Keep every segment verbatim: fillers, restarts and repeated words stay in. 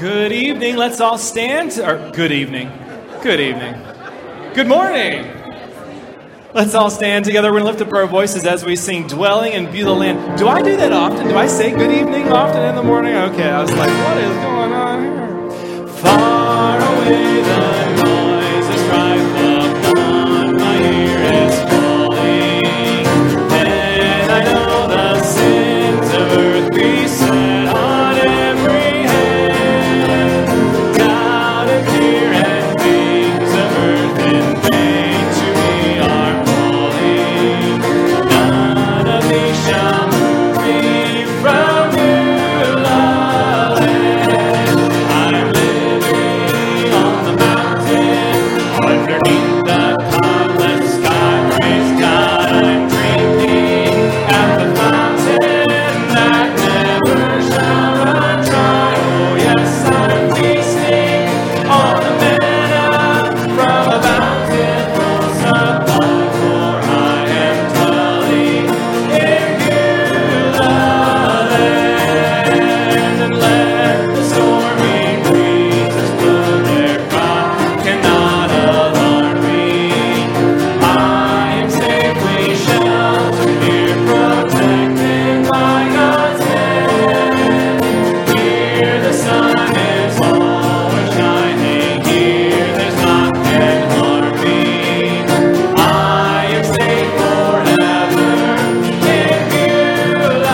Good evening. Let's all stand. Or good evening. Good evening. Good morning. Let's all stand together. We're going to lift up our voices as we sing Dwelling in Beulah Land. Do I do that often? Do I say good evening often in the morning? Okay, I was like, what is going on here? Far away the noise is strife upon my ear is falling. And I know the sins of earth beset on every hand. Doubt and fear and things of earth in vain to me are falling. None of these shall move me from Beulah land. I'm living on the mountain underneath the cloudless sky. Praise God, I'm drinking at the fountain that never shall run dry. Oh yes, I'm feasting on the manna from a bountiful supply, for I am dwelling in Beulah land. And let the stormy breezes blow, their cry cannot alarm me. I am safely sheltered here, protected by God's hand. Here the sun is always shining, here there's naught can harm me. I am safe forever in Beulah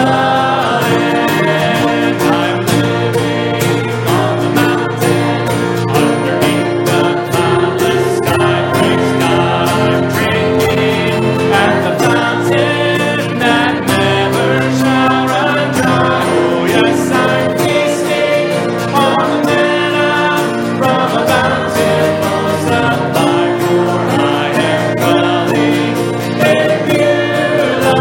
land. I'm living on the mountain underneath the cloudless sky. Praise God, I'm drinking at the fountain that never shall run dry. Oh yes, I'm feasting on the manna from a bountiful supply, for I am dwelling in Beulah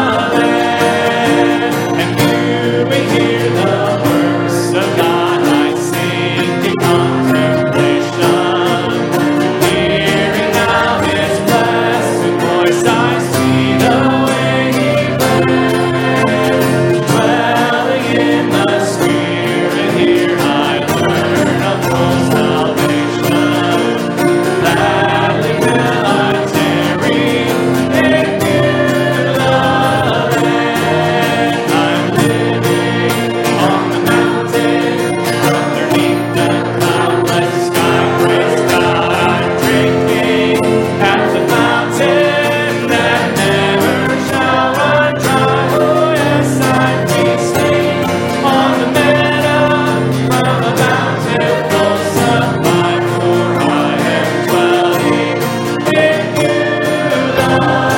land. And you may hear the works of God, I sing in contemplation. Hearing now His blessed voice, I see the way He planned. Dwelling in the Spirit, here I learn of full salvation. Gladly will I tarry in Beulah land. I'm living on the mountain underneath the cloudless sky. Praise God, I'm drinking at the fountain that never shall run dry. Oh yes, I'm feasting on the manna from a bountiful supply, for I am dwelling in Beulah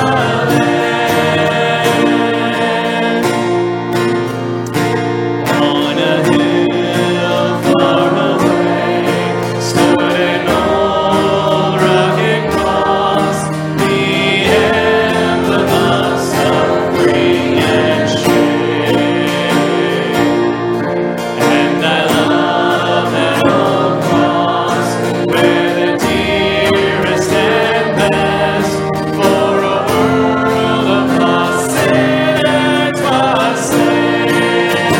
land. On a hill far away stood an old rugged cross, the emblem of suffering and shame. And I love that old cross, where the dearest and best for a world of lost sinners was slain.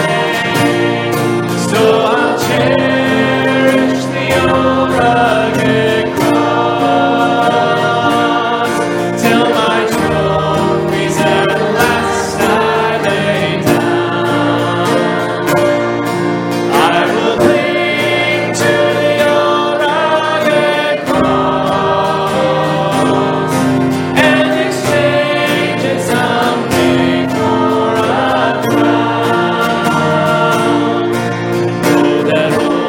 So I'll cherish the old rugged cross till my trophies at last I lay down. I will cling to the old rugged cross and exchange it someday for a crown. Know that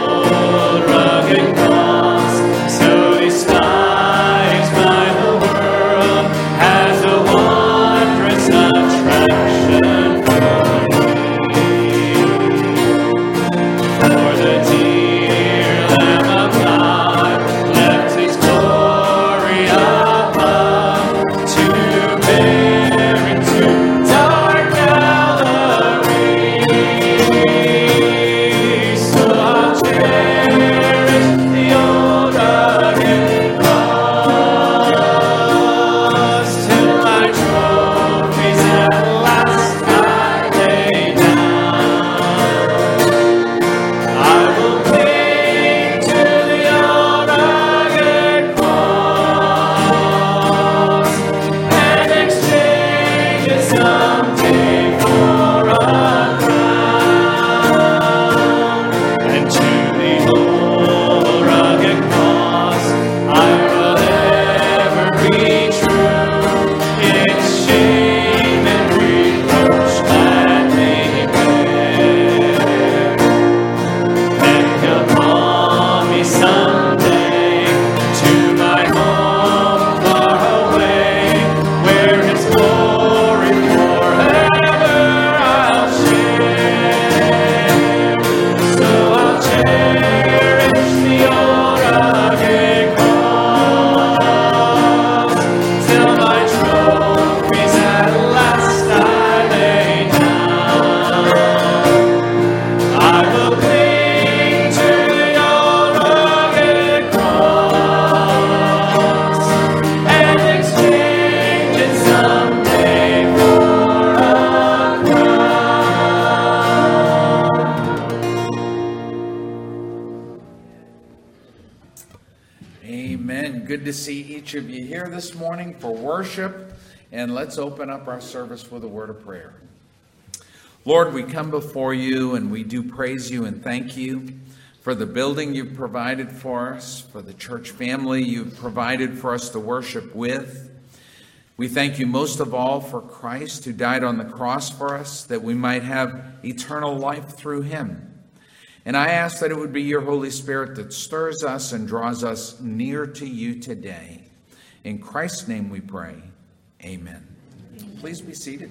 Amen. Good to see each of you here this morning for worship. And let's open up our service with a word of prayer. Lord, we come before you and we do praise you and thank you for the building you've provided for us, for the church family you've provided for us to worship with. We thank you most of all for Christ who died on the cross for us, that we might have eternal life through him. And I ask that it would be your Holy Spirit that stirs us and draws us near to you today. In Christ's name we pray. Amen. Please be seated.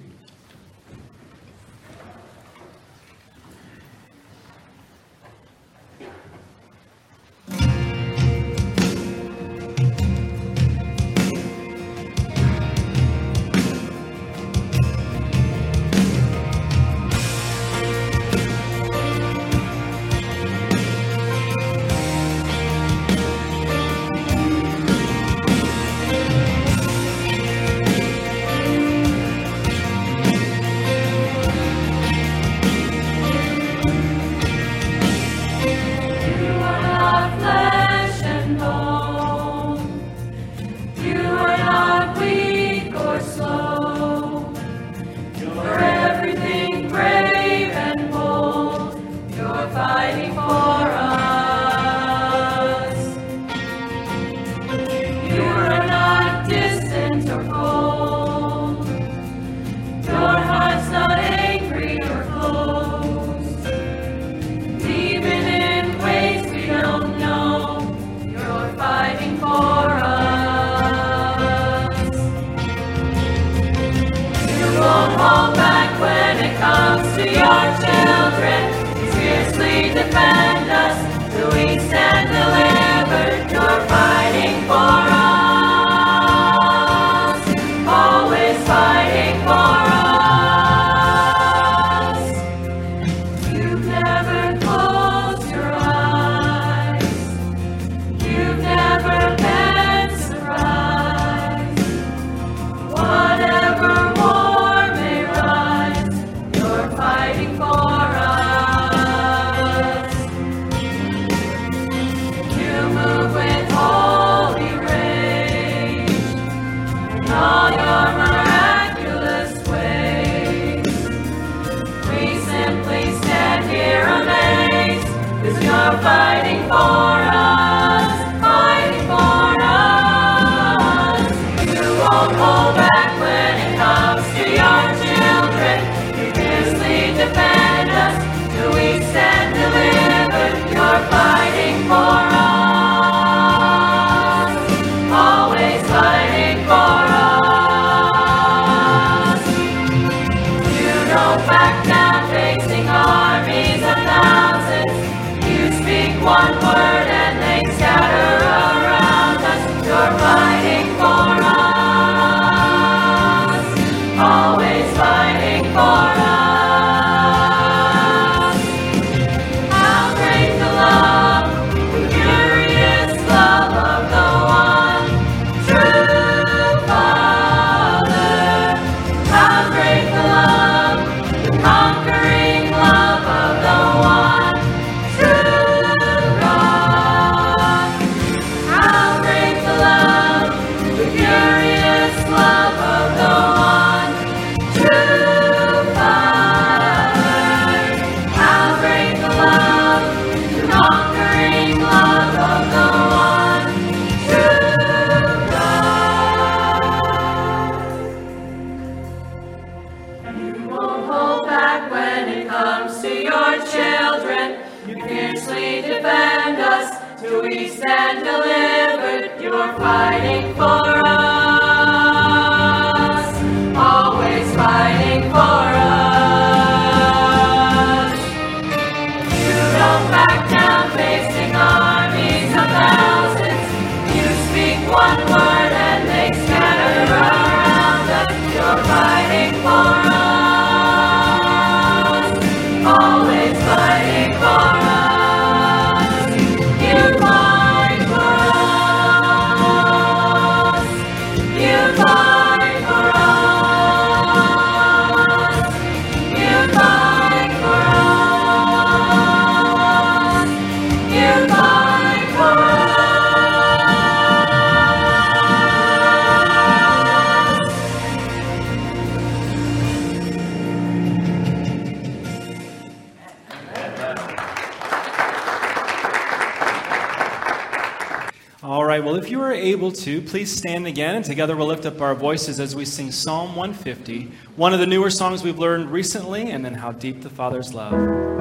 All right, well, if you are able to, please stand again, and together we'll lift up our voices as we sing Psalm one fifty, one of the newer songs we've learned recently, and then How Deep the Father's Love.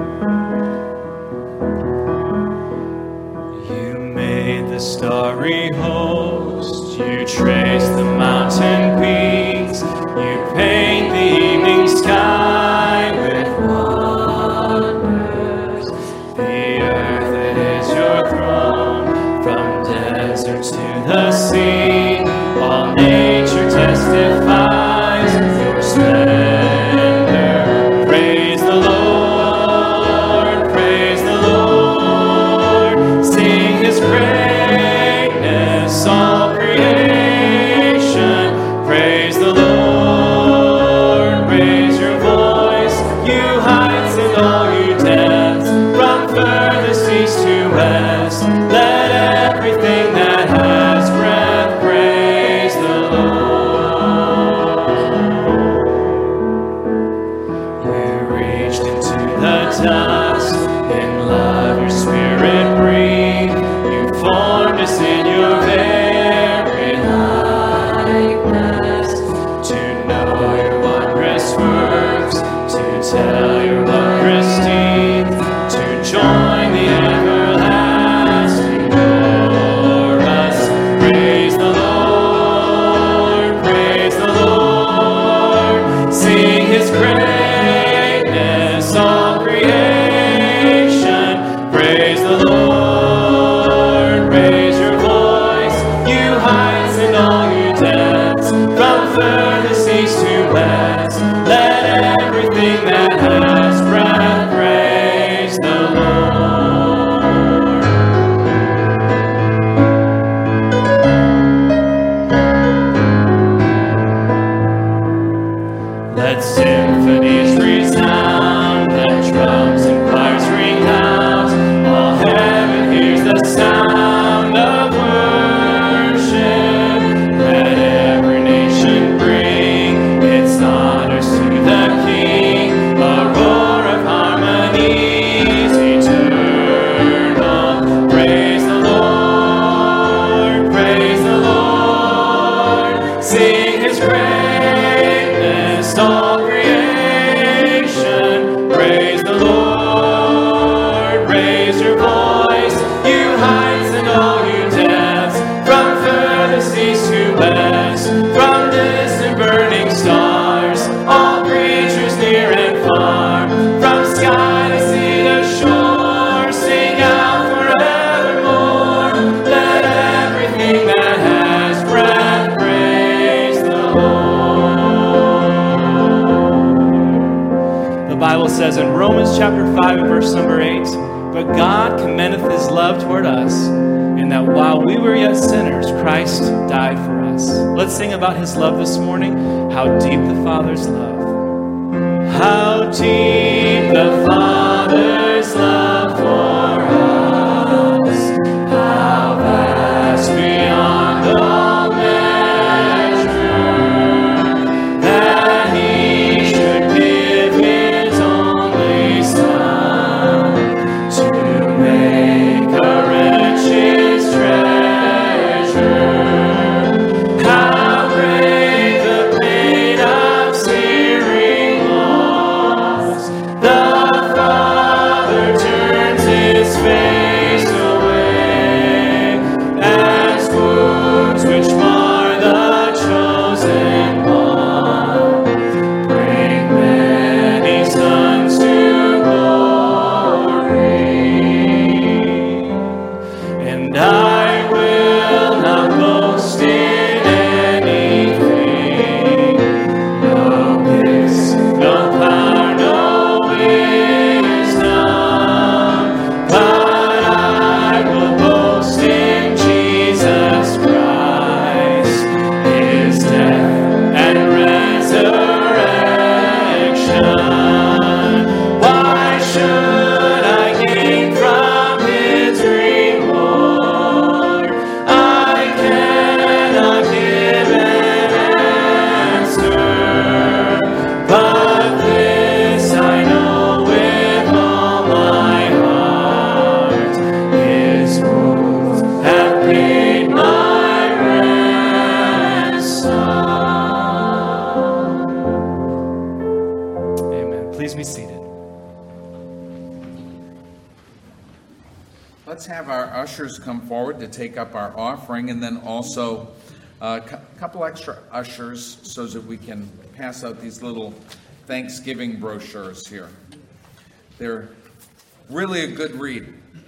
You made the starry host, you traced the mountain peaks, you paint the evening sky with wonders. The earth that is your throne, from desert to the sea, all nature testifies your splendor. Praise the Lord, praise the Lord, sing His greatness, all creation. Praise the Lord, raise your voice, you heights and all you depths, from furthest east to west. Let everything that has breath praise the Lord. You reached into the dust, in love your spirit breathed. You formed us in your very likeness, to know your wondrous works, to tell your wondrous deeds, to join the everlasting chorus. Praise the Lord, praise the Lord, sing His greatness, all creation. Praise the Lord, raise your voice, you heights and all you depths, from furthest east to west. Let everything that has breath praise the Lord. Let symphonies resound, let drums and choirs ring out. All heaven hears the sound of worship. Let every nation bring its honors to the King, a roar of harmonies eternal. Praise the Lord, praise the Lord, sing His greatness, all creation. Praise the Lord, raise your voice, you heights and all you depths, from furthest east to west, from distant burning stars, all creatures near and far, from sky to sea to shore, sing out forevermore. Let everything that has breath praise the Lord. The Bible says in Romans chapter five and verse number eight, but God commendeth His love toward us, in that while we were yet sinners, Christ died for us. Let's sing about His love this morning. How deep the Father's love. How deep the Father's love for us. How vast beyond all measure, that He should give His only Son, to make a wretch His treasure. How great the pain of searing loss, the let's have our ushers come forward to take up our offering, and then also a cu- couple extra ushers so that we can pass out these little Thanksgiving brochures here. They're really a good read.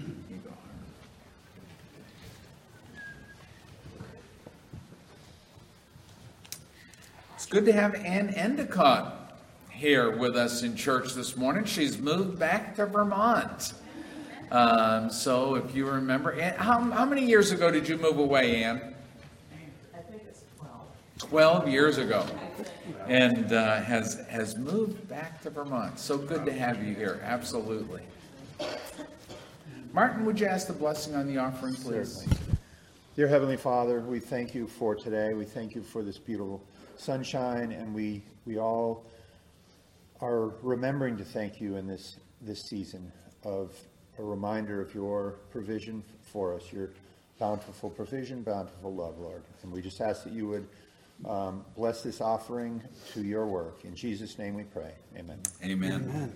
It's good to have Ann Endicott here with us in church this morning. She's moved back to Vermont. Um, so if you remember, Ann, how, how many years ago did you move away, Ann? I think it's twelve. Twelve years ago, and uh, has has moved back to Vermont. So good to have you here. Absolutely. Martin, would you ask the blessing on the offering, please? Certainly. Dear Heavenly Father, we thank you for today. We thank you for this beautiful sunshine, and we we all are remembering to thank you in this this season of a reminder of your provision for us, your bountiful provision, bountiful love, Lord. And we just ask that you would um, bless this offering to your work. In Jesus' name we pray. Amen. Amen.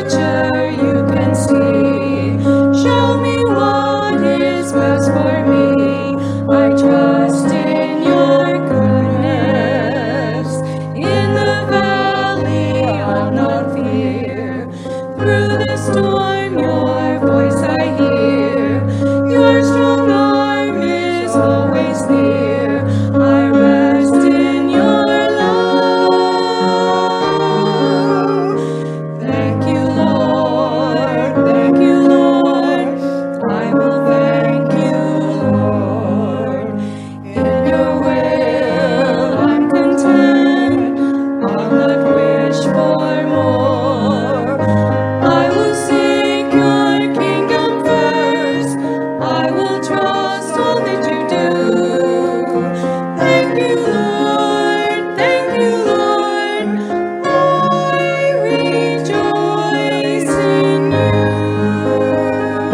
future you can see. Show me what is best for me. I trust in your goodness. In the valley I'll not fear. Through the storm your voice I hear. Your strong arm is always near. I rest in your love. Thank you, Lord. Thank you, Lord. I will thank you, Lord. In your will I'm content. I'll not wish for more. I will seek your kingdom first. I will trust all that you do. Thank you, Lord. Thank you, Lord. I rejoice in you.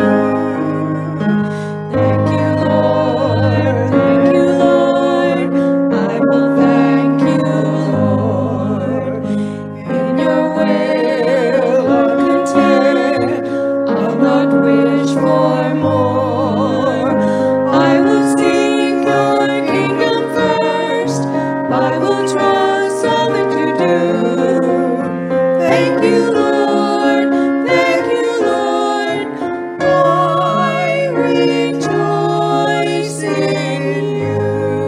Thank you, Lord. Thank you, Lord. I will thank you, Lord. In your will I'm content. I'll not wish for more. I will seek your kingdom first. I will trust all that you do. Thank you, Lord. Thank you, Lord. I rejoice in you.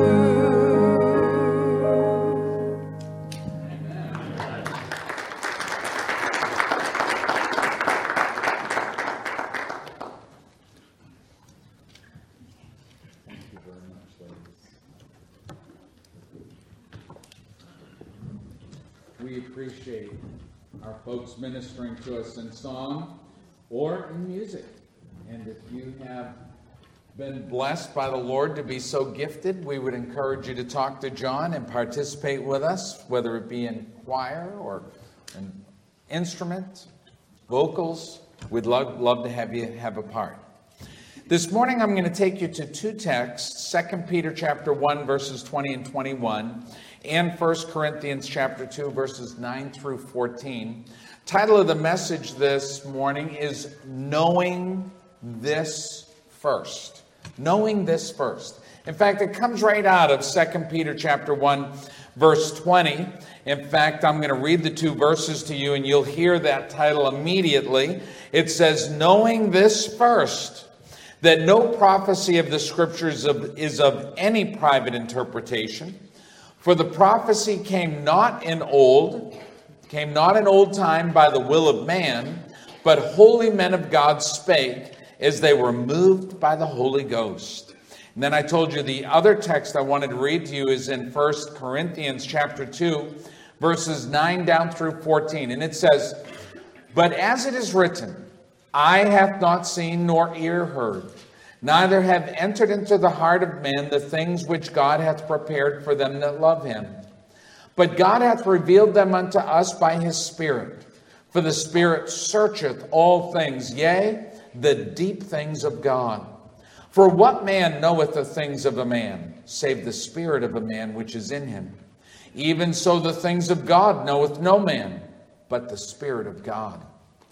We appreciate our folks ministering to us in song or in music. And if you have been blessed by the Lord to be so gifted, we would encourage you to talk to John and participate with us, whether it be in choir or an instrument, vocals. We'd love, love to have you have a part. This morning I'm going to take you to two texts, Second Peter chapter one, verses twenty and twenty-one, and First Corinthians chapter two, verses nine through fourteen. Title of the message this morning is Knowing This First. Knowing This First. In fact, it comes right out of Second Peter chapter one, verse twenty. In fact, I'm going to read the two verses to you and you'll hear that title immediately. It says, Knowing this first, that no prophecy of the Scriptures of, is of any private interpretation. For the prophecy came not in old, came not in old time by the will of man, but holy men of God spake as they were moved by the Holy Ghost. And then I told you the other text I wanted to read to you is in First Corinthians chapter two, verses nine down through fourteen. And it says, But as it is written, eye hath not seen nor ear heard, neither have entered into the heart of man the things which God hath prepared for them that love him. But God hath revealed them unto us by his Spirit. For the Spirit searcheth all things, yea, the deep things of God. For what man knoweth the things of a man, save the spirit of a man which is in him? Even so the things of God knoweth no man, but the Spirit of God.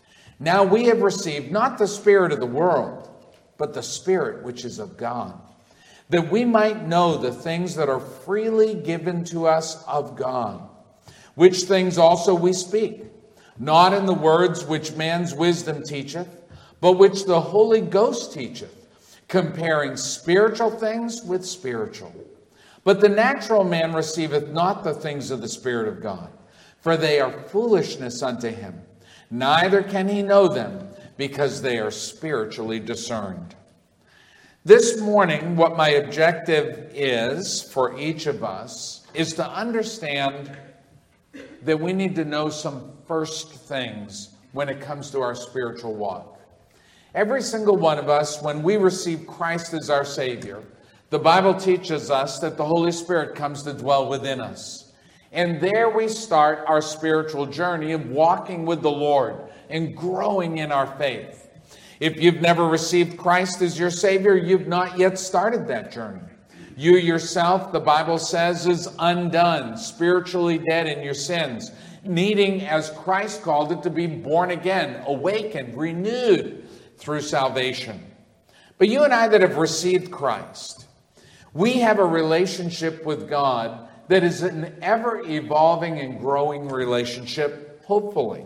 Now we have received not the spirit of the world, but the Spirit which is of God, that we might know the things that are freely given to us of God, which things also we speak, not in the words which man's wisdom teacheth, but which the Holy Ghost teacheth, comparing spiritual things with spiritual. But the natural man receiveth not the things of the Spirit of God, for they are foolishness unto him, neither can he know them, because they are spiritually discerned. This morning, what my objective is for each of us is to understand that we need to know some first things when it comes to our spiritual walk. Every single one of us, when we receive Christ as our Savior, the Bible teaches us that the Holy Spirit comes to dwell within us. And there we start our spiritual journey of walking with the Lord and growing in our faith. If you've never received Christ as your Savior, you've not yet started that journey. You yourself, the Bible says, is undone, spiritually dead in your sins. needing, as Christ called it, to be born again, awakened, renewed through salvation. But you and I that have received Christ, we have a relationship with God that is an ever-evolving and growing relationship, hopefully.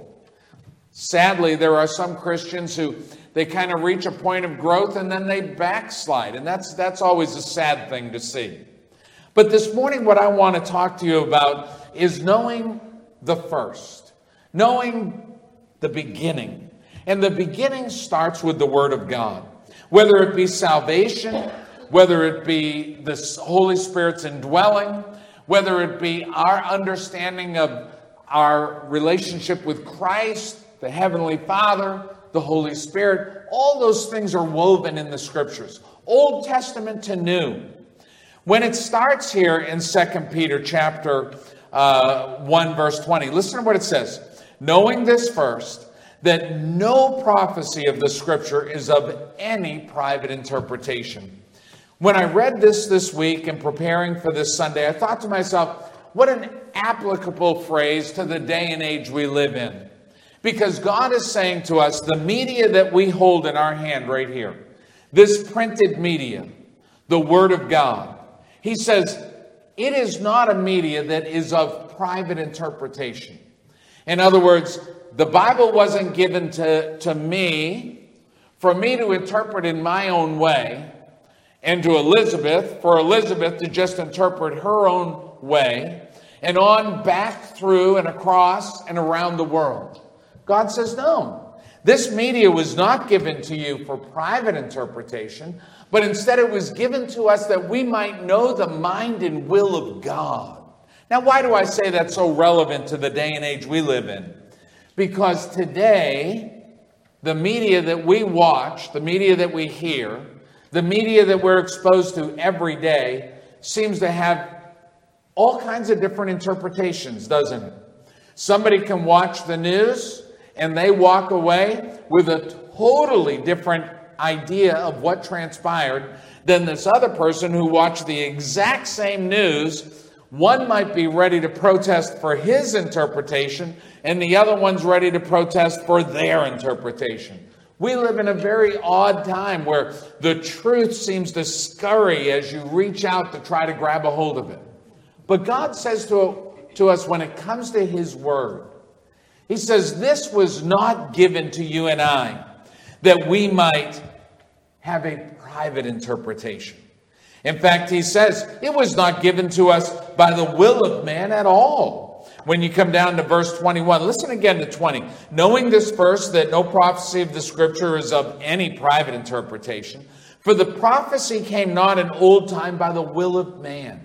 Sadly, there are some Christians who they kind of reach a point of growth and then they backslide. And that's, that's always a sad thing to see. But this morning, what I want to talk to you about is knowing the first, knowing the beginning. And the beginning starts with the Word of God. Whether it be salvation, whether it be the Holy Spirit's indwelling, whether it be our understanding of our relationship with Christ, the Heavenly Father, the Holy Spirit, all those things are woven in the Scriptures, Old Testament to New. When it starts here in Second Peter chapter uh, one, verse twenty, listen to what it says. Knowing this first, that no prophecy of the Scripture is of any private interpretation. When I read this this week in preparing for this Sunday, I thought to myself, what an applicable phrase to the day and age we live in. Because God is saying to us, the media that we hold in our hand right here, this printed media, the Word of God, He says, it is not a media that is of private interpretation. In other words, the Bible wasn't given to, to me for me to interpret in my own way, and to Elizabeth, for Elizabeth to just interpret her own way, and on back through and across and around the world. God says, no, this media was not given to you for private interpretation, but instead it was given to us that we might know the mind and will of God. Now, why do I say that's so relevant to the day and age we live in? Because today, the media that we watch, the media that we hear, the media that we're exposed to every day seems to have all kinds of different interpretations, doesn't it? Somebody can watch the news and they walk away with a totally different idea of what transpired than this other person who watched the exact same news. One might be ready to protest for his interpretation, and the other one's ready to protest for their interpretation. We live in a very odd time where the truth seems to scurry as you reach out to try to grab a hold of it. But God says to, to us when it comes to His Word, He says, this was not given to you and I that we might have a private interpretation. In fact, He says, it was not given to us by the will of man at all. When you come down to verse twenty-one, listen again to twenty. Knowing this first, that no prophecy of the Scripture is of any private interpretation, for the prophecy came not in old time by the will of man.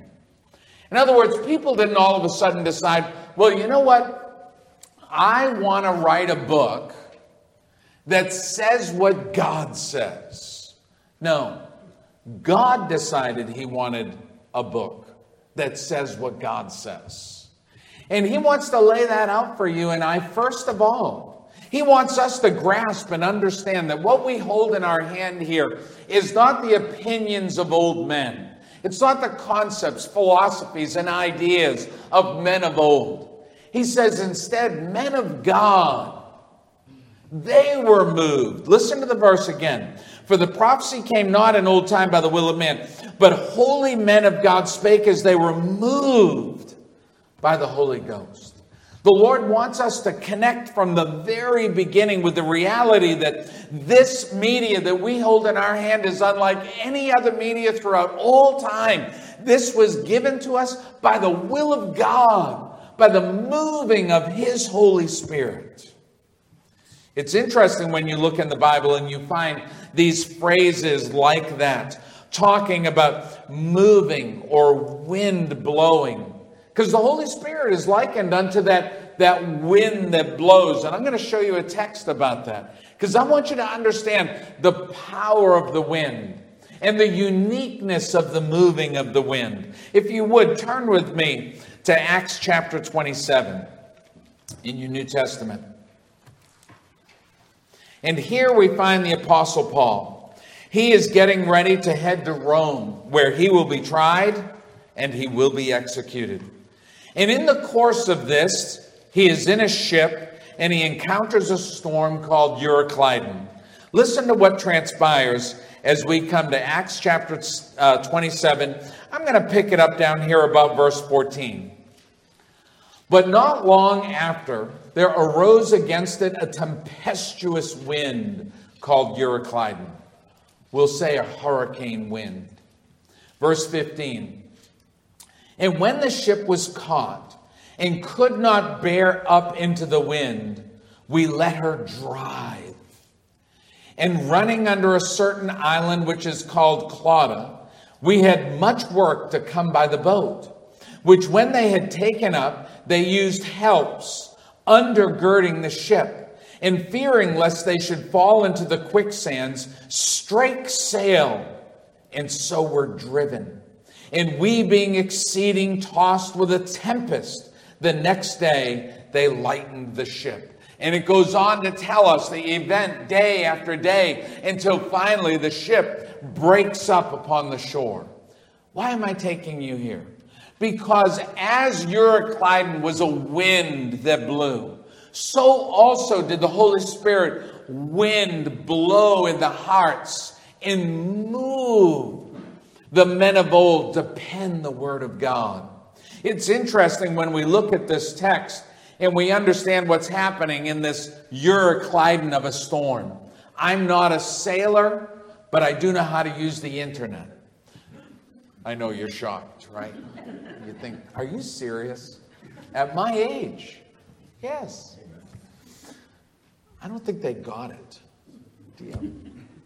In other words, people didn't all of a sudden decide, well, you know what? I want to write a book that says what God says. No, God decided He wanted a book that says what God says. And He wants to lay that out for you and I first of all. He wants us to grasp and understand that what we hold in our hand here is not the opinions of old men. It's not the concepts, philosophies, and ideas of men of old. He says instead, men of God, they were moved. Listen to the verse again. For the prophecy came not in old time by the will of man, but holy men of God spake as they were moved by the Holy Ghost. The Lord wants us to connect from the very beginning with the reality that this media that we hold in our hand is unlike any other media throughout all time. This was given to us by the will of God, by the moving of His Holy Spirit. It's interesting when you look in the Bible and you find these phrases like that, talking about moving or wind blowing. Because the Holy Spirit is likened unto that, that wind that blows. And I'm going to show you a text about that. Because I want you to understand the power of the wind and the uniqueness of the moving of the wind. If you would, turn with me to Acts chapter twenty-seven in your New Testament. And here we find the Apostle Paul. He is getting ready to head to Rome, where he will be tried and he will be executed. And in the course of this, He is in a ship and he encounters a storm called Euroclydon. Listen to what transpires as we come to Acts chapter uh, twenty-seven. I'm going to pick it up down here about verse fourteen. But not long after, there arose against it a tempestuous wind called Euroclydon. We'll say a hurricane wind. Verse fifteen. And when the ship was caught and could not bear up into the wind, we let her drive. And running under a certain island which is called Clauda, we had much work to come by the boat, which when they had taken up, they used helps undergirding the ship, and fearing lest they should fall into the quicksands, strake sail, and so were driven. And we, being exceeding tossed with a tempest, the next day they lightened the ship. And it goes on to tell us the event day after day until finally the ship breaks up upon the shore. Why am I taking you here? Because as Euroclydon was a wind that blew, so also did the Holy Spirit wind blow in the hearts and move the men of old to pen the word of God. It's interesting when we look at this text and we understand what's happening in this Euroclydon of a storm. I'm not a sailor, but I do know how to use the internet. I know you're shocked, right? You think, are you serious? At my age? Yes. I don't think they got it. Do you?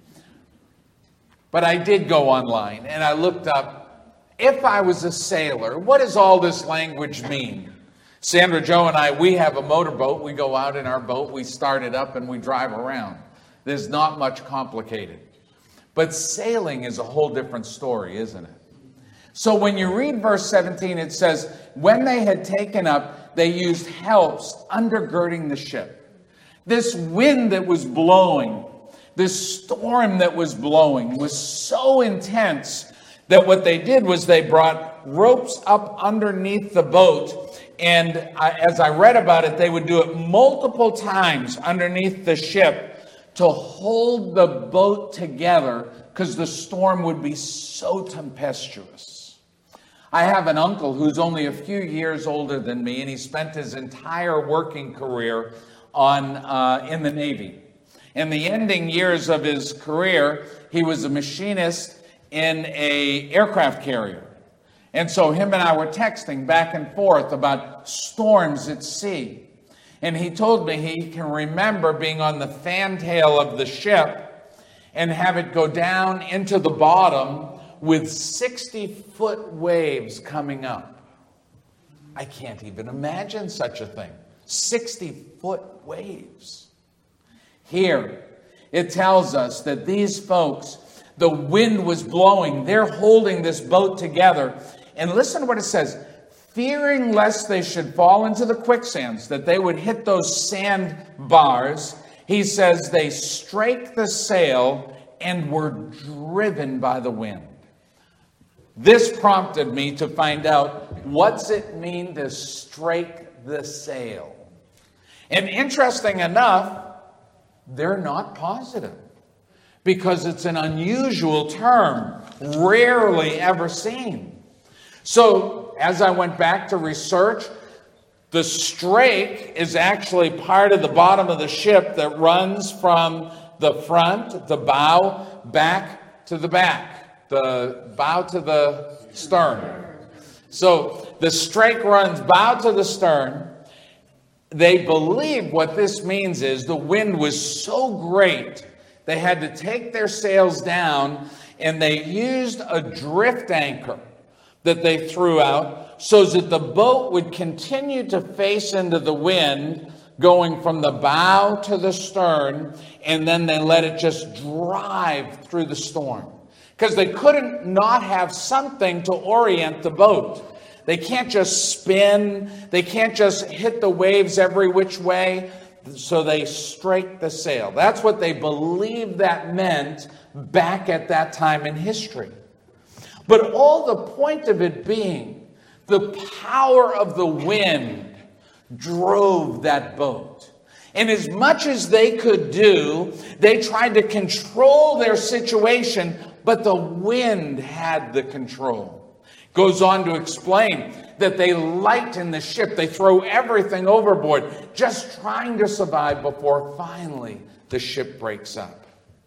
But I did go online and I looked up, if I was a sailor, what does all this language mean? Sandra, Joe, and I, we have a motorboat. We go out in our boat, we start it up, and we drive around. There's not much complicated. But sailing is a whole different story, isn't it? So when you read verse seventeen, it says, when they had taken up, they used helps undergirding the ship. This wind that was blowing, this storm that was blowing was so intense that what they did was they brought ropes up underneath the boat. And I, as I read about it, they would do it multiple times underneath the ship to hold the boat together because the storm would be so tempestuous. I have an uncle who's only a few years older than me, and he spent his entire working career on uh, in the Navy. In the ending years of his career, he was a machinist in an aircraft carrier. And so him and I were texting back and forth about storms at sea. And he told me he can remember being on the fantail of the ship and have it go down into the bottom with sixty-foot waves coming up. I can't even imagine such a thing. sixty-foot waves. Here, it tells us that these folks, the wind was blowing. They're holding this boat together. And listen to what it says. Fearing lest they should fall into the quicksands, that they would hit those sandbars, he says they strake the sail and were driven by the wind. This prompted me to find out, what's it mean to strike the sail? And interesting enough, they're not positive, because it's an unusual term, rarely ever seen. So, as I went back to research, the strake is actually part of the bottom of the ship that runs from the front, the bow, back to the back, the bow to the stern. So, the strake runs bow to the stern. They believe what this means is the wind was so great, they had to take their sails down, and they used a drift anchor that they threw out so that the boat would continue to face into the wind, going from the bow to the stern, and then they let it just drive through the storm. Because they couldn't not have something to orient the boat. They can't just spin. They can't just hit the waves every which way. So they strake the sail. That's what they believed that meant back at that time in history. But all the point of it being the power of the wind drove that boat. And as much as they could do, they tried to control their situation, but the wind had the control. Goes on to explain that they lighten the ship. They throw everything overboard, just trying to survive before finally the ship breaks up.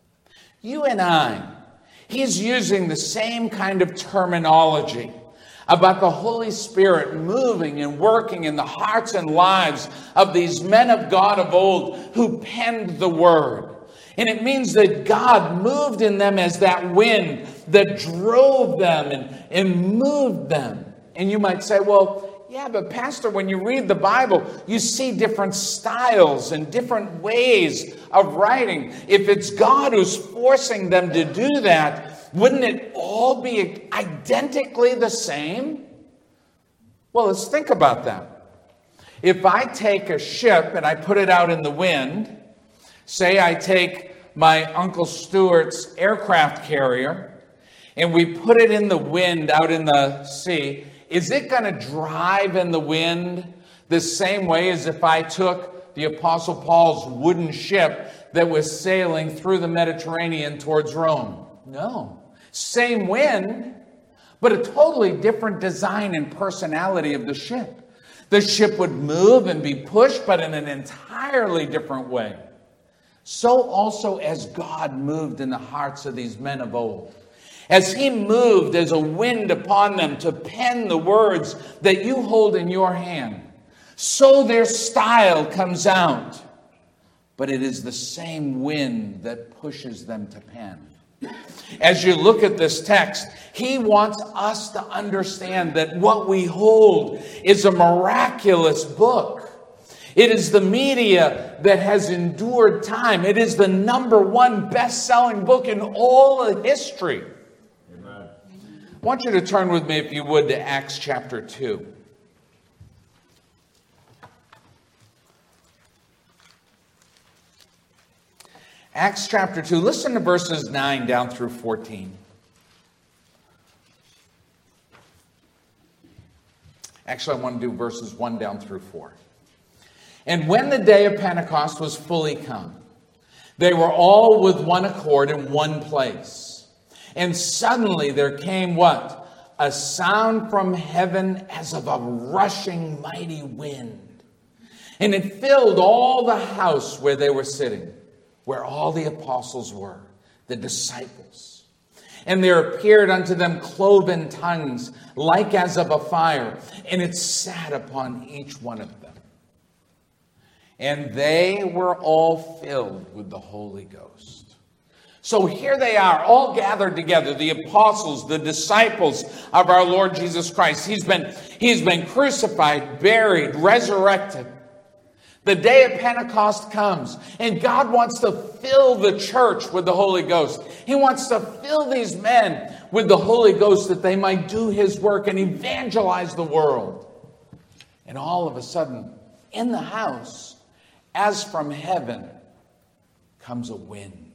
You and I, he's using the same kind of terminology about the Holy Spirit moving and working in the hearts and lives of these men of God of old who penned the word. And it means that God moved in them as that wind that drove them and, and moved them. And you might say, well, yeah, but Pastor, when you read the Bible, you see different styles and different ways of writing. If it's God who's forcing them to do that, wouldn't it all be identically the same? Well, let's think about that. If I take a ship and I put it out in the wind, say I take my Uncle Stuart's aircraft carrier and we put it in the wind out in the sea, is it going to drive in the wind the same way as if I took the Apostle Paul's wooden ship that was sailing through the Mediterranean towards Rome? No. Same wind, but a totally different design and personality of the ship. The ship would move and be pushed, but in an entirely different way. So also as God moved in the hearts of these men of old. As he moved as a wind upon them to pen the words that you hold in your hand, so their style comes out. But it is the same wind that pushes them to pen. As you look at this text, he wants us to understand that what we hold is a miraculous book. It is the media that has endured time. It is the number one best-selling book in all of history. Amen. I want you to turn with me, if you would, to Acts chapter two. Acts chapter two, listen to verses nine down through fourteen. Actually, I want to do verses one down through four. And when the day of Pentecost was fully come, they were all with one accord in one place. And suddenly there came what? A sound from heaven as of a rushing mighty wind. And it filled all the house where they were sitting, where all the apostles were, the disciples. And there appeared unto them cloven tongues, like as of a fire, and it sat upon each one of them. And they were all filled with the Holy Ghost. So here they are, all gathered together, the apostles, the disciples of our Lord Jesus Christ. He's been, he's been crucified, buried, resurrected. The day of Pentecost comes, and God wants to fill the church with the Holy Ghost. He wants to fill these men with the Holy Ghost that they might do his work and evangelize the world. And all of a sudden, in the house, as from heaven, comes a wind.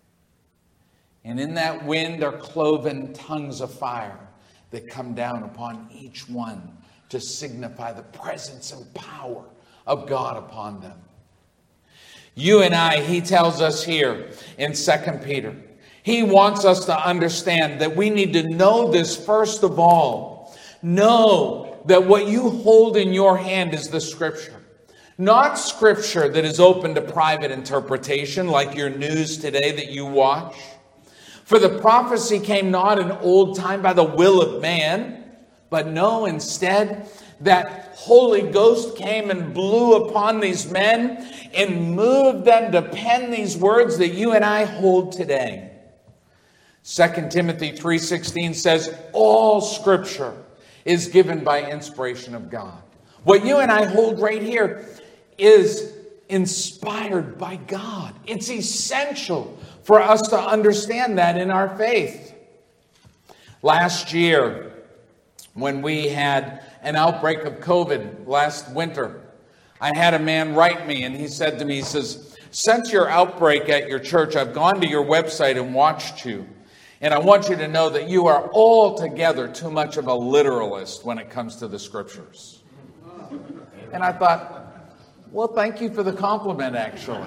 And in that wind are cloven tongues of fire that come down upon each one to signify the presence and power of God upon them. You and I, he tells us here in Second Peter, he wants us to understand that we need to know this first of all. Know that what you hold in your hand is the Scripture. Not Scripture that is open to private interpretation like your news today that you watch. For the prophecy came not in old time by the will of man, but no, instead, that Holy Ghost came and blew upon these men and moved them to pen these words that you and I hold today. Second Timothy three sixteen says, all Scripture is given by inspiration of God. What you and I hold right here is inspired by God. It's essential for us to understand that in our faith. Last year, when we had an outbreak of COVID last winter, I had a man write me and he said to me, he says, since your outbreak at your church, I've gone to your website and watched you. And I want you to know that you are altogether too much of a literalist when it comes to the Scriptures. And I thought, Well, thank you for the compliment, actually.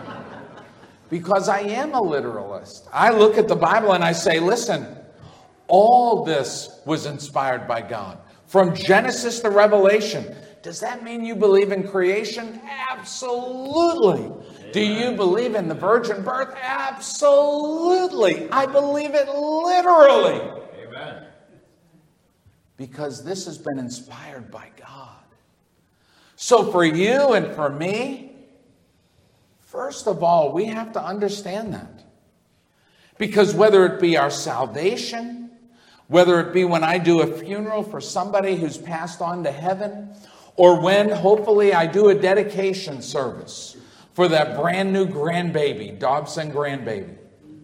Because I am a literalist. I look at the Bible and I say, listen, all this was inspired by God. From Genesis to Revelation. Does that mean you believe in creation? Absolutely. Amen. Do you believe in the virgin birth? Absolutely. I believe it literally. Amen. Because this has been inspired by God. So for you and for me, first of all, we have to understand that. Because whether it be our salvation, whether it be when I do a funeral for somebody who's passed on to heaven, or when hopefully I do a dedication service for that brand new grandbaby, Dobson grandbaby,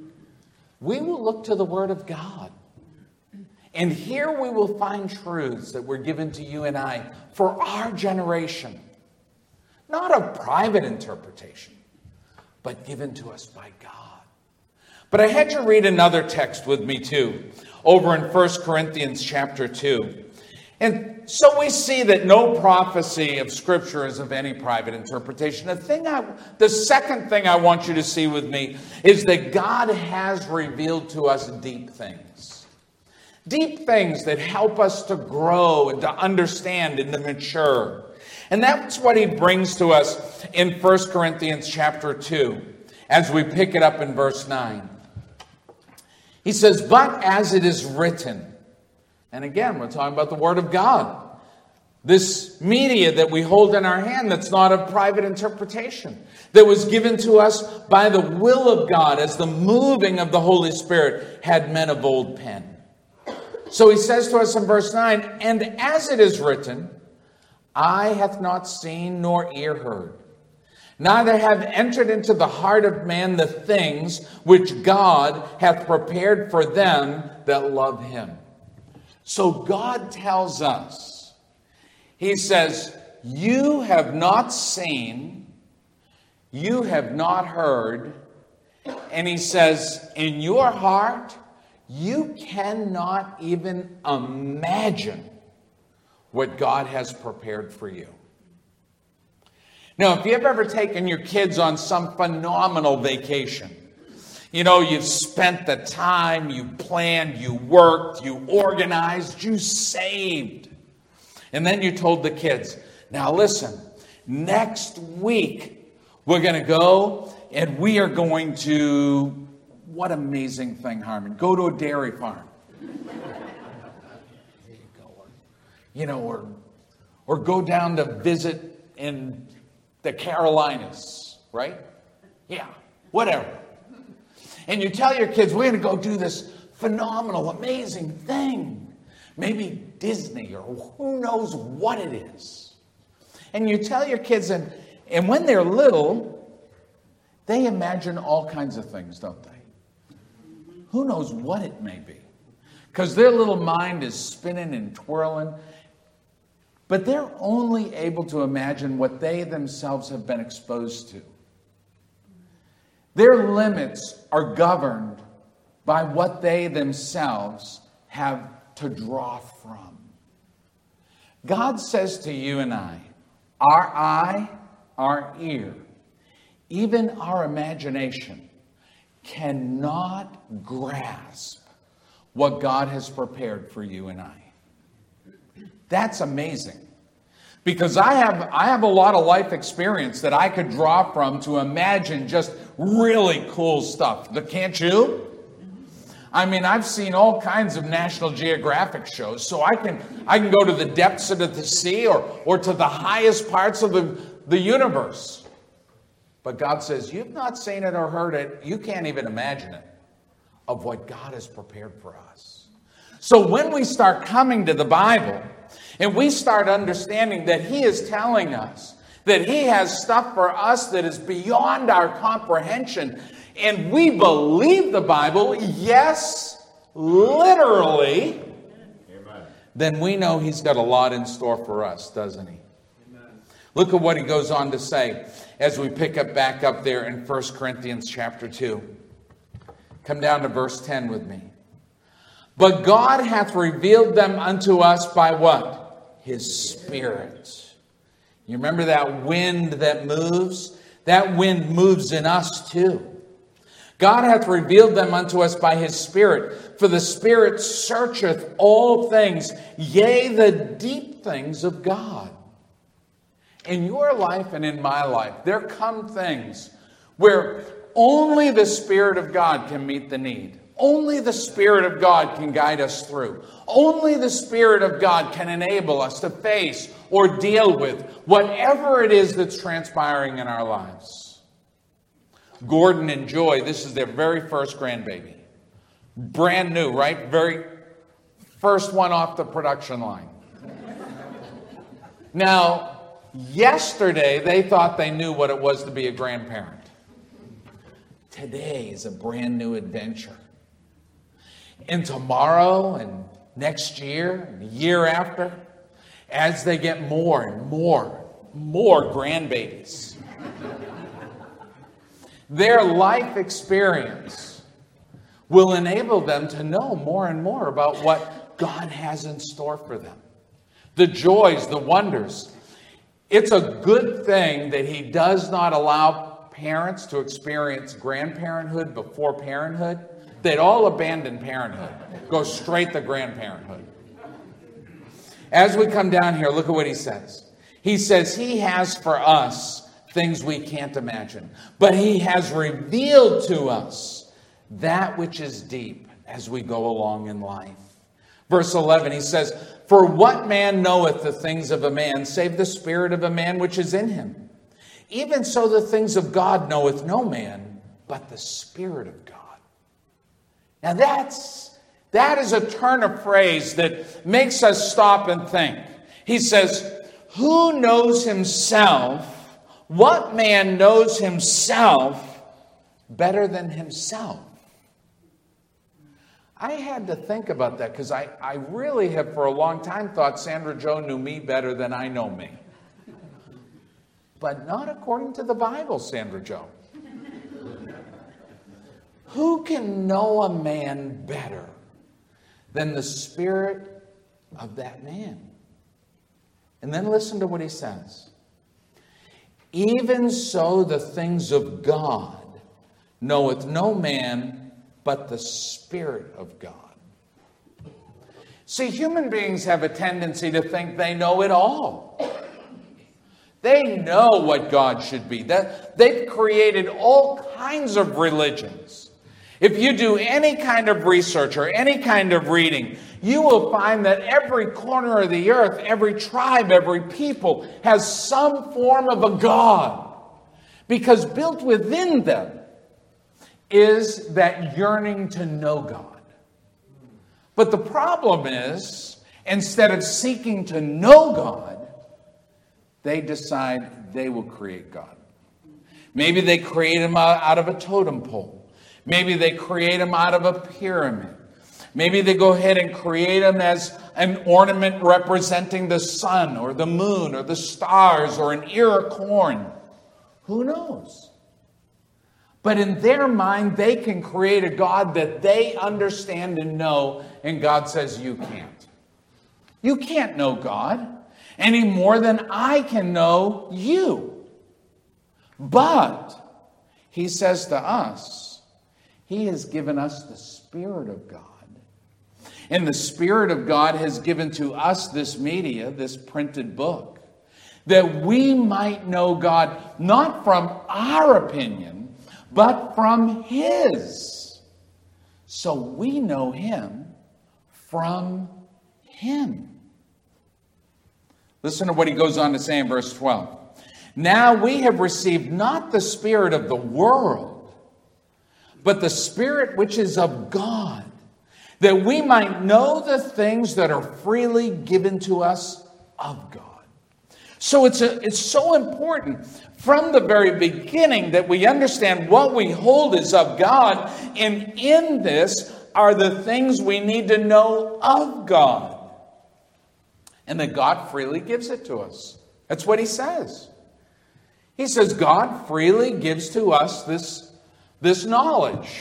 we will look to the Word of God. And here we will find truths that were given to you and I for our generation. Not a private interpretation, but given to us by God. But I had you read another text with me too, over in First Corinthians chapter two. And so we see that no prophecy of Scripture is of any private interpretation. The thing I, the second thing I want you to see with me is that God has revealed to us deep things. Deep things that help us to grow and to understand and to mature. And that's what he brings to us in First Corinthians chapter two, as we pick it up in verse nine. He says, but as it is written, and again, we're talking about the Word of God. This media that we hold in our hand that's not a private interpretation. That was given to us by the will of God as the moving of the Holy Spirit had men of old pen. So he says to us in verse nine, and as it is written, eye hath not seen nor ear heard, neither have entered into the heart of man the things which God hath prepared for them that love him. So God tells us, he says, you have not seen, you have not heard, and he says, in your heart, you cannot even imagine what God has prepared for you. Now, if you've ever taken your kids on some phenomenal vacation, you know, you've spent the time, you planned, you worked, you organized, you saved. And then you told the kids, now listen, next week we're going to go and we are going to, what amazing thing, Harmon, go to a dairy farm. You know, or, or go down to visit in the Carolinas, right? Yeah, whatever. And you tell your kids, we're going to go do this phenomenal, amazing thing. Maybe Disney or who knows what it is. And you tell your kids, and, and when they're little, they imagine all kinds of things, don't they? Who knows what it may be? Because their little mind is spinning and twirling. But they're only able to imagine what they themselves have been exposed to. Their limits are governed by what they themselves have to draw from. God says to you and I, our eye, our ear, even our imagination cannot grasp what God has prepared for you and I. That's amazing. Because I have I have a lot of life experience that I could draw from to imagine just really cool stuff. Can't you? I mean, I've seen all kinds of National Geographic shows, so I can I can go to the depths of the sea or, or to the highest parts of the, the universe. But God says, you've not seen it or heard it. You can't even imagine it of what God has prepared for us. So when we start coming to the Bible, and we start understanding that He is telling us that He has stuff for us that is beyond our comprehension, and we believe the Bible, yes, literally, amen, then we know He's got a lot in store for us, doesn't He? Amen. Look at what He goes on to say as we pick up back up there in First Corinthians chapter two. Come down to verse ten with me. But God hath revealed them unto us by what? His Spirit. You remember that wind that moves? That wind moves in us too. God hath revealed them unto us by his Spirit. For the Spirit searcheth all things, yea, the deep things of God. In your life and in my life, there come things where only the Spirit of God can meet the need. Only the Spirit of God can guide us through. Only the Spirit of God can enable us to face or deal with whatever it is that's transpiring in our lives. Gordon and Joy, this is their very first grandbaby. Brand new, right? Very first one off the production line. Now, yesterday they thought they knew what it was to be a grandparent. Today is a brand new adventure. And tomorrow and next year and the year after, as they get more and more, more grandbabies, their life experience will enable them to know more and more about what God has in store for them. The joys, the wonders. It's a good thing that he does not allow parents to experience grandparenthood before parenthood. They'd all abandon parenthood, go straight to grandparenthood. As we come down here, look at what he says. He says he has for us things we can't imagine, but he has revealed to us that which is deep as we go along in life. Verse eleven, he says, for what man knoweth the things of a man, save the spirit of a man which is in him? Even so the things of God knoweth no man, but the Spirit of God. Now that's, that is a turn of phrase that makes us stop and think. He says, who knows himself? What man knows himself better than himself? I had to think about that because I, I really have for a long time thought Sandra Jo knew me better than I know me. But not according to the Bible, Sandra Jo. Who can know a man better than the spirit of that man? And then listen to what he says. Even so the things of God knoweth no man but the Spirit of God. See, human beings have a tendency to think they know it all. They know what God should be. They've created all kinds of religions. If you do any kind of research or any kind of reading, you will find that every corner of the earth, every tribe, every people has some form of a God. Because built within them is that yearning to know God. But the problem is, instead of seeking to know God, they decide they will create God. Maybe they create him out of a totem pole. Maybe they create him out of a pyramid. Maybe they go ahead and create him as an ornament representing the sun or the moon or the stars or an ear of corn. Who knows? But in their mind, they can create a God that they understand and know, and God says, you can't. You can't know God any more than I can know you. But he says to us, he has given us the Spirit of God. And the Spirit of God has given to us this media, this printed book, that we might know God not from our opinion, but from his. So we know him from him. Listen to what he goes on to say in verse twelve. Now we have received not the spirit of the world, but the Spirit which is of God, that we might know the things that are freely given to us of God. So it's a, it's so important from the very beginning that we understand what we hold is of God, and in this are the things we need to know of God. And that God freely gives it to us. That's what he says. He says God freely gives to us this, this knowledge.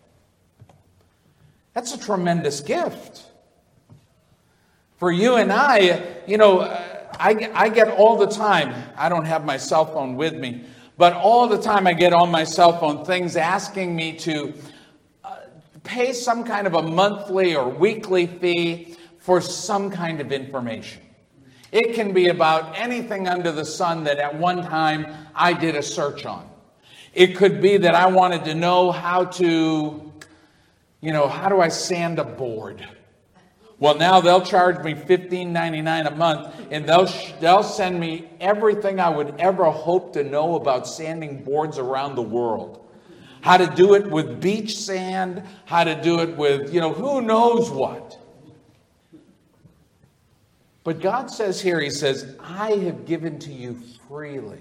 That's a tremendous gift. For you and I, you know, I, I get all the time, I don't have my cell phone with me, but all the time I get on my cell phone things asking me to uh, pay some kind of a monthly or weekly fee for some kind of information. It can be about anything under the sun that at one time I did a search on. It could be that I wanted to know how to, you know, how do I sand a board? Well, now they'll charge me fifteen ninety-nine a month, and they'll they'll send me everything I would ever hope to know about sanding boards around the world. How to do it with beach sand, how to do it with, you know, who knows what. But God says here, he says, I have given to you freely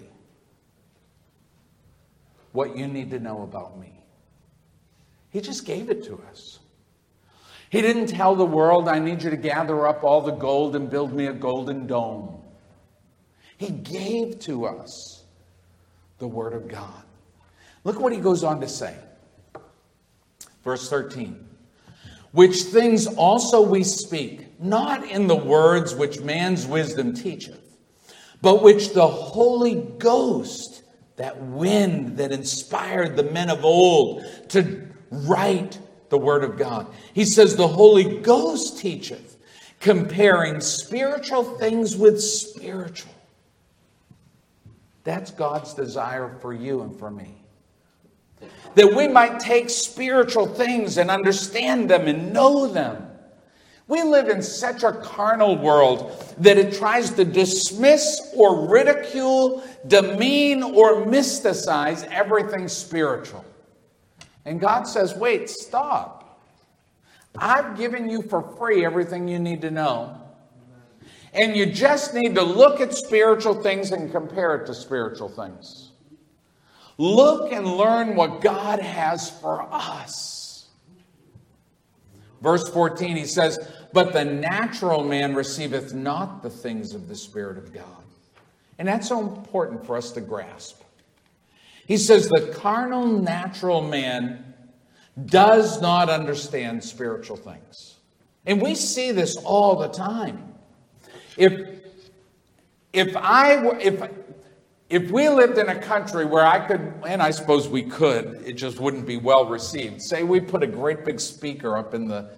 what you need to know about me. He just gave it to us. He didn't tell the world, I need you to gather up all the gold and build me a golden dome. He gave to us the Word of God. Look what he goes on to say. Verse thirteen. Which things also we speak, not in the words which man's wisdom teacheth, but which the Holy Ghost, that wind that inspired the men of old to write the Word of God. He says the Holy Ghost teacheth, comparing spiritual things with spiritual. That's God's desire for you and for me. That we might take spiritual things and understand them and know them. We live in such a carnal world that it tries to dismiss or ridicule, demean or mysticize everything spiritual. And God says, wait, stop. I've given you for free everything you need to know. And you just need to look at spiritual things and compare it to spiritual things. Look and learn what God has for us. Verse fourteen, he says, but the natural man receiveth not the things of the Spirit of God. And that's so important for us to grasp. He says the carnal, natural man does not understand spiritual things. And we see this all the time. If, if I were, if, if we lived in a country where I could, and I suppose we could, it just wouldn't be well received. Say we put a great big speaker up in the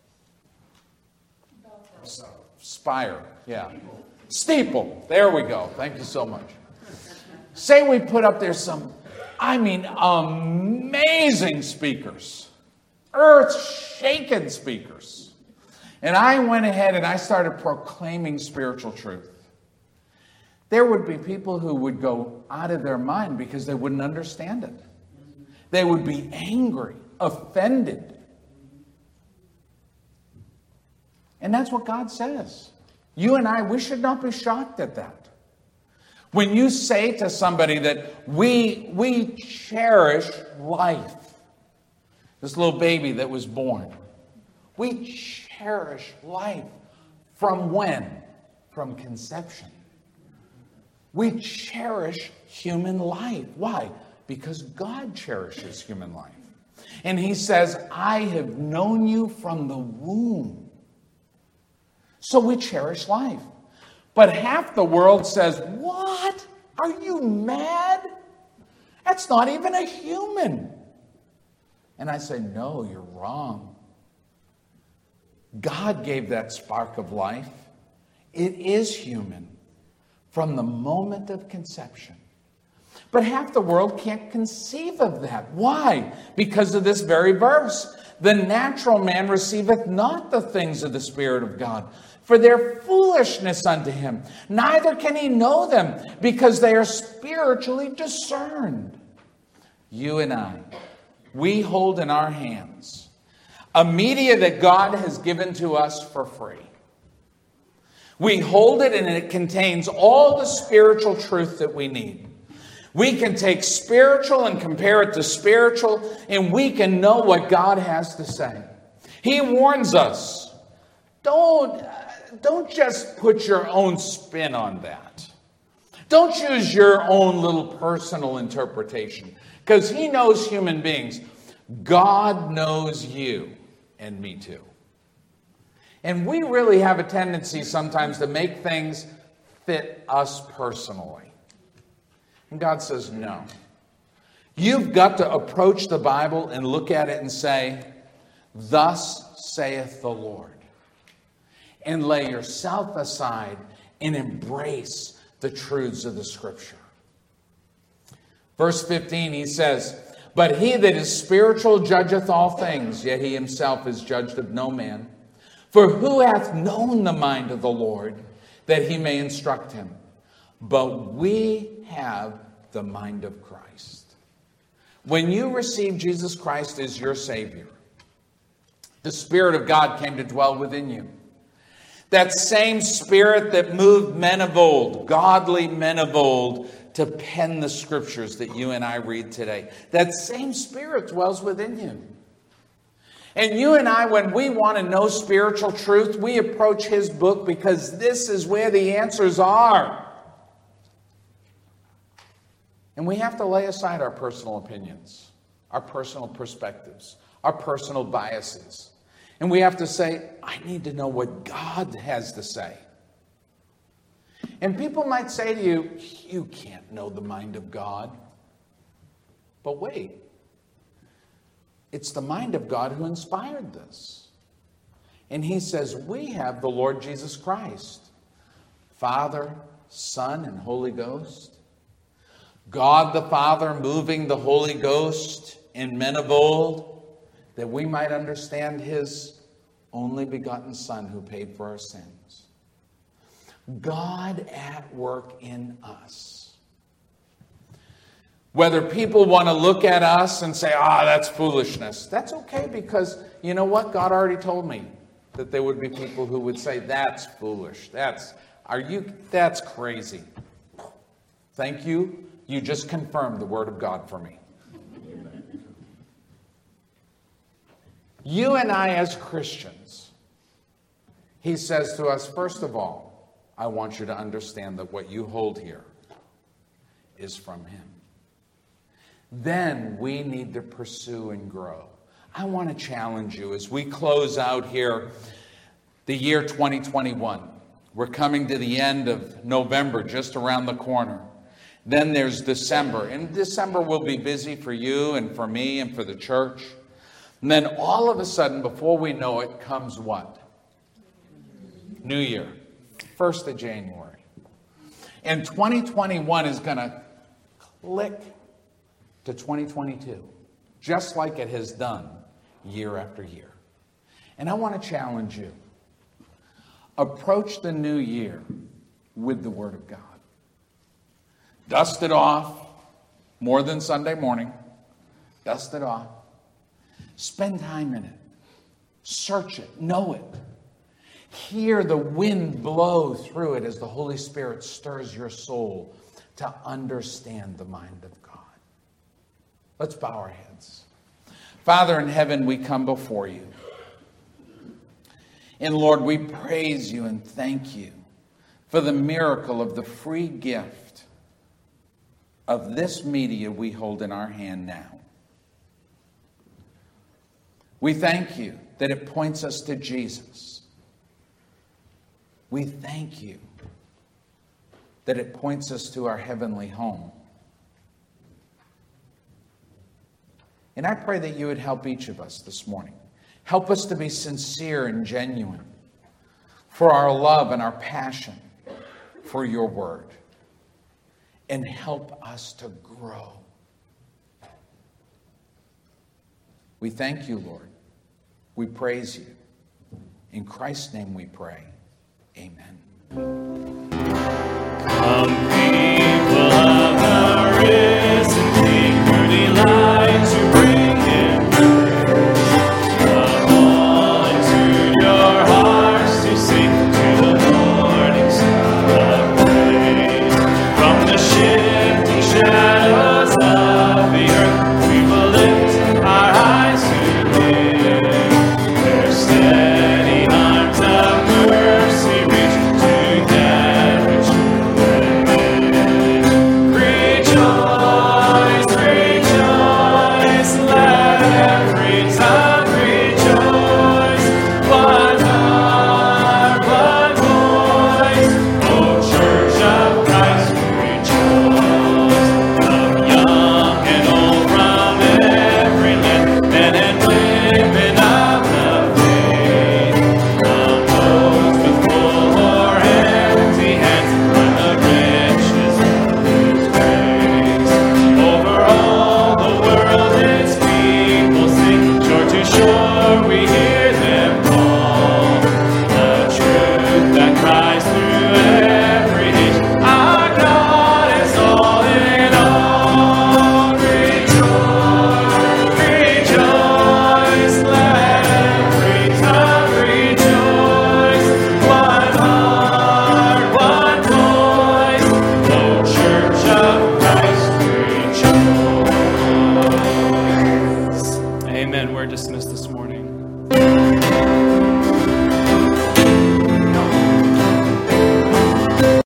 spire. Yeah. Steeple. There we go. Thank you so much. Say we put up there some, I mean, amazing speakers. Earth-shaking speakers. And I went ahead and I started proclaiming spiritual truth. There would be people who would go out of their mind because they wouldn't understand it. They would be angry, offended. And that's what God says. You and I, we should not be shocked at that. When you say to somebody that we, we cherish life, this little baby that was born, we cherish life from when? From conception. We cherish human life. Why? Because God cherishes human life. And he says, I have known you from the womb. So we cherish life. But half the world says, what? Are you mad? That's not even a human. And I say, no, you're wrong. God gave that spark of life. It is human from the moment of conception. But half the world can't conceive of that. Why? Because of this very verse. The natural man receiveth not the things of the Spirit of God, for their foolishness unto him. Neither can he know them, because they are spiritually discerned. You and I, we hold in our hands a media that God has given to us for free. We hold it and it contains all the spiritual truth that we need. We can take spiritual and compare it to spiritual, and we can know what God has to say. He warns us, don't, don't just put your own spin on that. Don't use your own little personal interpretation, because he knows human beings. God knows you and me too. And we really have a tendency sometimes to make things fit us personally. And God says, no. You've got to approach the Bible and look at it and say, thus saith the Lord. And lay yourself aside and embrace the truths of the Scripture. Verse fifteen, he says, but he that is spiritual judgeth all things, yet he himself is judged of no man. For who hath known the mind of the Lord, that he may instruct him? But we have the mind of Christ. When you receive Jesus Christ as your Savior, the Spirit of God came to dwell within you. That same Spirit that moved men of old, godly men of old, to pen the Scriptures that you and I read today. That same Spirit dwells within you. And you and I, when we want to know spiritual truth, we approach His book because this is where the answers are. And we have to lay aside our personal opinions, our personal perspectives, our personal biases. And we have to say, I need to know what God has to say. And people might say to you, you can't know the mind of God. But wait, it's the mind of God who inspired this. And He says, we have the Lord Jesus Christ, Father, Son, and Holy Ghost. God the Father moving the Holy Ghost in men of old, that we might understand His only begotten Son who paid for our sins. God at work in us. Whether people want to look at us and say, ah, that's foolishness. That's okay, because you know what? God already told me that there would be people who would say, that's foolish. That's, are you, that's crazy. Thank you. You just confirmed the Word of God for me. You and I as Christians, He says to us, first of all, I want you to understand that what you hold here is from Him. Then we need to pursue and grow. I want to challenge you as we close out here the year twenty twenty-one. We're coming to the end of November, just around the corner. Then there's December. And December will be busy for you and for me and for the church. And then all of a sudden, before we know it, comes what? New Year. first of January. And twenty twenty-one is going to click to twenty twenty-two, just like it has done year after year. And I want to challenge you. Approach the new year with the Word of God. Dust it off more than Sunday morning. Dust it off. Spend time in it. Search it. Know it. Hear the wind blow through it as the Holy Spirit stirs your soul to understand the mind of God. Let's bow our heads. Father in heaven, we come before you. And Lord, we praise you and thank you for the miracle of the free gift of this media we hold in our hand now. We thank you that it points us to Jesus. We thank you that it points us to our heavenly home. And I pray that you would help each of us this morning. Help us to be sincere and genuine for our love and our passion for your word. And help us to grow. We thank you, Lord. We praise you. In Christ's name we pray. Amen. Come